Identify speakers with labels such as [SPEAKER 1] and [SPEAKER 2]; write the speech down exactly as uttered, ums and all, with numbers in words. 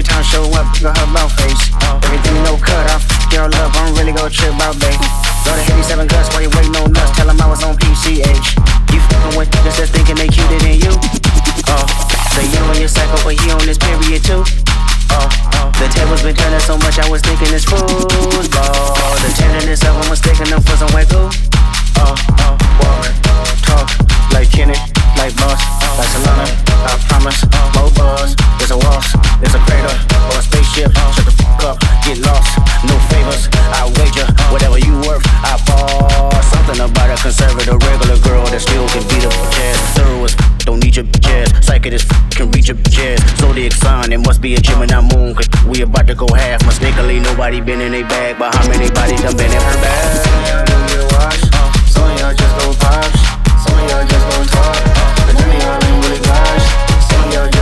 [SPEAKER 1] every time I show up, got her about face. Everything no cut, I f your love, I don't really go trip about babe. Go to hit seven guts while you waiting on nuts. Tell them I was on P C H. You f***ing with niggas that's thinking they cuter than you. Oh, say you on your cycle, but he on this period too. Oh, oh, the tables been turning so much, I was thinking it's foosball. The tenderness of them was taking them for some wacko. Oh, oh, walk, talk, like Kenny, like Boss, like Solana. I promise, more buzz. There's a waltz, there's a crater, or a spaceship. Shut the f*** up, get lost, no favors. I wager, whatever you worth, I ball. Something about a conservative regular girl that still can beat up jazz. Thorough as f***, don't need your jazz. Psychic as f***, can reach your jazz. Zodiac sign, it must be a Gemini moon, cause we about to go half. Mistakenly, nobody been in a bag, but how many bodies done been in her bag? Some of y'all do get washed, some of y'all just go pops, some of y'all just go talk, but none of y'all ain't really gosh. Some of y'all just